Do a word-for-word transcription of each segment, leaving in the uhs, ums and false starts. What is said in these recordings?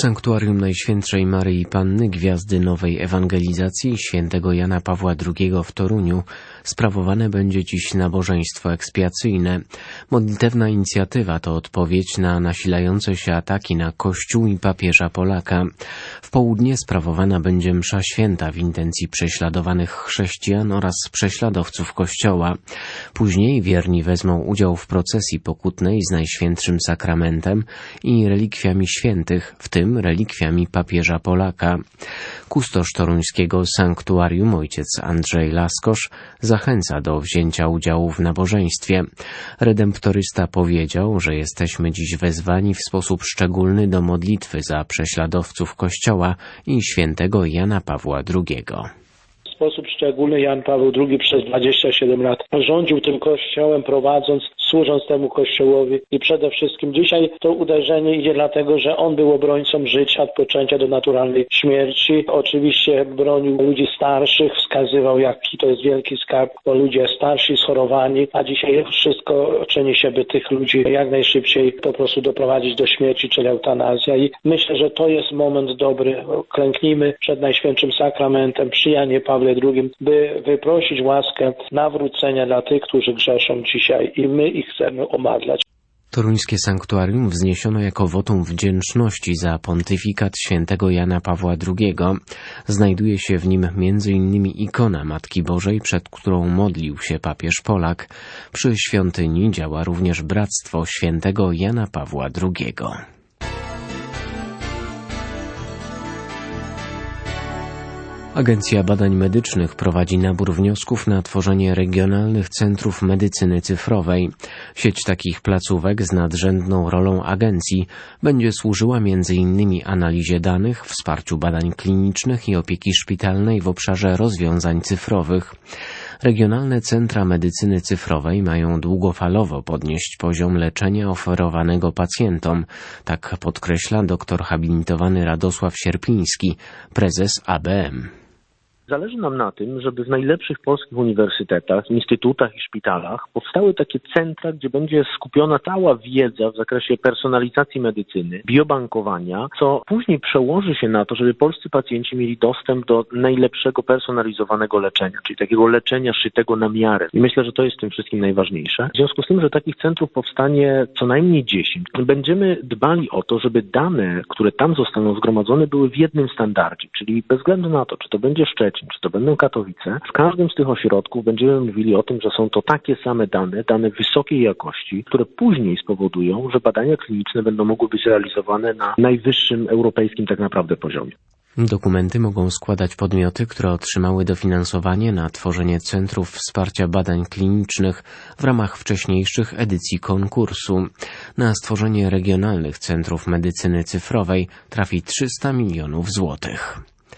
Sanktuarium Najświętszej Maryi Panny Gwiazdy Nowej Ewangelizacji świętego Jana Pawła drugiego w Toruniu sprawowane będzie dziś nabożeństwo ekspiacyjne. Modlitewna inicjatywa to odpowiedź na nasilające się ataki na Kościół i papieża Polaka. W południe sprawowana będzie msza święta w intencji prześladowanych chrześcijan oraz prześladowców Kościoła. Później wierni wezmą udział w procesji pokutnej z Najświętszym Sakramentem i relikwiami świętych, w tym relikwiami papieża Polaka. Kustosz toruńskiego sanktuarium, ojciec Andrzej Laskosz, zachęca do wzięcia udziału w nabożeństwie. Redemptorysta powiedział, że jesteśmy dziś wezwani w sposób szczególny do modlitwy za prześladowców Kościoła i świętego Jana Pawła drugiego. W sposób szczególny Jan Paweł drugi przez dwadzieścia siedem lat rządził tym Kościołem, prowadząc, służąc temu Kościołowi i przede wszystkim dzisiaj to uderzenie idzie dlatego, że on był obrońcą życia od poczęcia do naturalnej śmierci. Oczywiście bronił ludzi starszych, wskazywał, jaki to jest wielki skarb, bo ludzie starsi, schorowani, a dzisiaj wszystko czyni się, by tych ludzi jak najszybciej po prostu doprowadzić do śmierci, czyli eutanazja. I myślę, że to jest moment dobry. Klęknijmy przed Najświętszym Sakramentem przy Janie Pawle drugim, by wyprosić łaskę nawrócenia dla tych, którzy grzeszą dzisiaj i my ich chcemy omadlać. Toruńskie sanktuarium wzniesiono jako wotum wdzięczności za pontyfikat świętego Jana Pawła drugiego. Znajduje się w nim między innymi ikona Matki Bożej, przed którą modlił się papież Polak. Przy świątyni działa również Bractwo świętego Jana Pawła drugiego. Agencja Badań Medycznych prowadzi nabór wniosków na tworzenie regionalnych centrów medycyny cyfrowej. Sieć takich placówek z nadrzędną rolą agencji będzie służyła między innymi analizie danych, wsparciu badań klinicznych i opieki szpitalnej w obszarze rozwiązań cyfrowych. Regionalne centra medycyny cyfrowej mają długofalowo podnieść poziom leczenia oferowanego pacjentom, tak podkreśla doktor habilitowany Radosław Sierpiński, prezes A B M. Zależy nam na tym, żeby w najlepszych polskich uniwersytetach, instytutach i szpitalach powstały takie centra, gdzie będzie skupiona cała wiedza w zakresie personalizacji medycyny, biobankowania, co później przełoży się na to, żeby polscy pacjenci mieli dostęp do najlepszego personalizowanego leczenia, czyli takiego leczenia szytego na miarę. I myślę, że to jest w tym wszystkim najważniejsze. W związku z tym, że takich centrów powstanie co najmniej dziesięć, będziemy dbali o to, żeby dane, które tam zostaną zgromadzone, były w jednym standardzie, czyli bez względu na to, czy to będzie Szczecin, czy to będą Katowice, w każdym z tych ośrodków będziemy mówili o tym, że są to takie same dane, dane wysokiej jakości, które później spowodują, że badania kliniczne będą mogły być realizowane na najwyższym europejskim tak naprawdę poziomie. Dokumenty mogą składać podmioty, które otrzymały dofinansowanie na tworzenie centrów wsparcia badań klinicznych w ramach wcześniejszych edycji konkursu. Na stworzenie regionalnych centrów medycyny cyfrowej trafi trzysta milionów złotych.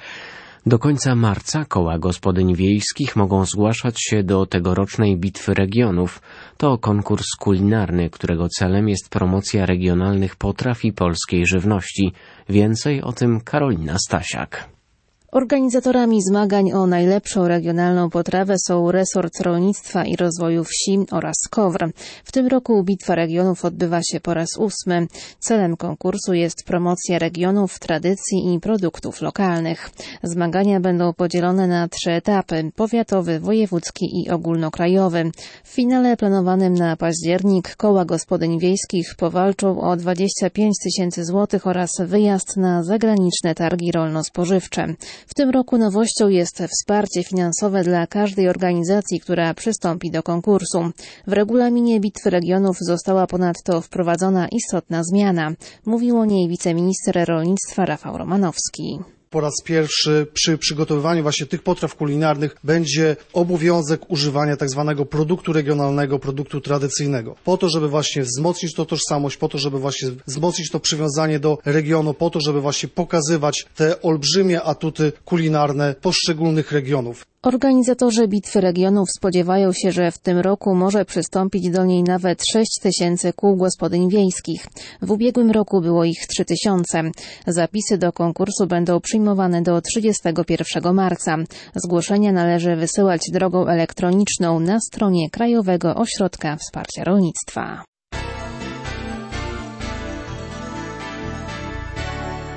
Do końca marca koła gospodyń wiejskich mogą zgłaszać się do tegorocznej Bitwy Regionów. To konkurs kulinarny, którego celem jest promocja regionalnych potraw i polskiej żywności. Więcej o tym Karolina Stasiak. Organizatorami zmagań o najlepszą regionalną potrawę są resort rolnictwa i rozwoju wsi oraz KOWR. W tym roku Bitwa Regionów odbywa się po raz ósmy. Celem konkursu jest promocja regionów, tradycji i produktów lokalnych. Zmagania będą podzielone na trzy etapy: powiatowy, wojewódzki i ogólnokrajowy. W finale planowanym na październik koła gospodyń wiejskich powalczą o dwadzieścia pięć tysięcy złotych oraz wyjazd na zagraniczne targi rolno-spożywcze. W tym roku nowością jest wsparcie finansowe dla każdej organizacji, która przystąpi do konkursu. W regulaminie Bitwy Regionów została ponadto wprowadzona istotna zmiana. Mówił o niej wiceminister rolnictwa Rafał Romanowski. Po raz pierwszy przy przygotowywaniu właśnie tych potraw kulinarnych będzie obowiązek używania tak zwanego produktu regionalnego, produktu tradycyjnego. Po to, żeby właśnie wzmocnić to tożsamość, po to, żeby właśnie wzmocnić to przywiązanie do regionu, po to, żeby właśnie pokazywać te olbrzymie atuty kulinarne poszczególnych regionów. Organizatorzy Bitwy Regionów spodziewają się, że w tym roku może przystąpić do niej nawet sześć tysięcy kół gospodyń wiejskich. W ubiegłym roku było ich trzy tysiące. Zapisy do konkursu będą przyjmowane do trzydziestego pierwszego marca. Zgłoszenia należy wysyłać drogą elektroniczną na stronie Krajowego Ośrodka Wsparcia Rolnictwa.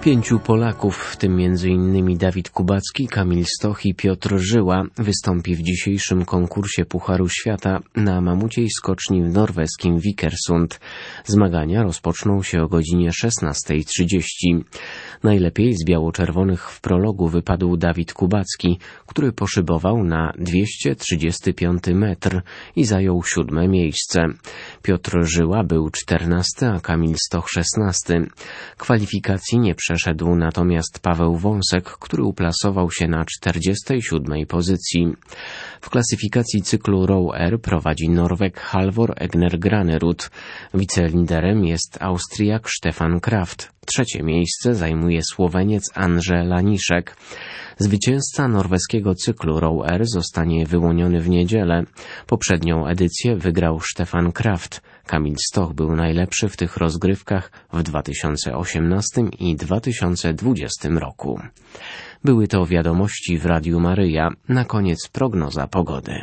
Pięciu Polaków, w tym między innymi Dawid Kubacki, Kamil Stoch i Piotr Żyła, wystąpi w dzisiejszym konkursie Pucharu Świata na mamuciej skoczni w norweskim Vikersund. Zmagania rozpoczną się o godzinie szesnasta trzydzieści. Najlepiej z biało-czerwonych w prologu wypadł Dawid Kubacki, który poszybował na dwieście trzydziesty piąty metr i zajął siódme miejsce. Piotr Żyła był czternasty, a Kamil Stoch szesnasty. Kwalifikacji nie przeszedł natomiast Paweł Wąsek, który uplasował się na czterdziestej siódmej pozycji. W klasyfikacji cyklu Row Air prowadzi Norweg Halvor Egner Granerud. Wiceliderem jest Austriak Stefan Kraft. Trzecie miejsce zajmuje Słoweniec Andrzej Laniszek. Zwycięzca norweskiego cyklu Row Air zostanie wyłoniony w niedzielę. Poprzednią edycję wygrał Stefan Kraft. Kamil Stoch był najlepszy w tych rozgrywkach w dwa tysiące osiemnastym i dwa tysiące dwudziestym roku. Były to wiadomości w Radiu Maryja. Na koniec prognoza pogody.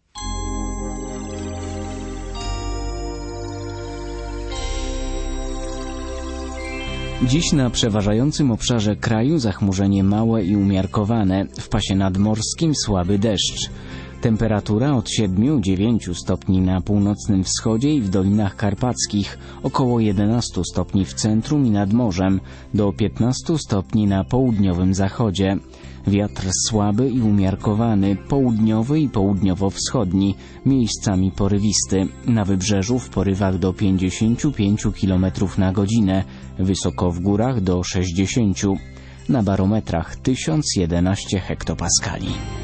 Dziś na przeważającym obszarze kraju zachmurzenie małe i umiarkowane, w pasie nadmorskim słaby deszcz. Temperatura od siedmiu do dziewięciu stopni na północnym wschodzie i w Dolinach Karpackich, około jedenastu stopni w centrum i nad morzem, do piętnastu stopni na południowym zachodzie. Wiatr słaby i umiarkowany, południowy i południowo-wschodni, miejscami porywisty. Na wybrzeżu w porywach do pięćdziesięciu pięciu kilometrów na godzinę, wysoko w górach do sześćdziesięciu. Na barometrach tysiąc jedenaście hektopaskali.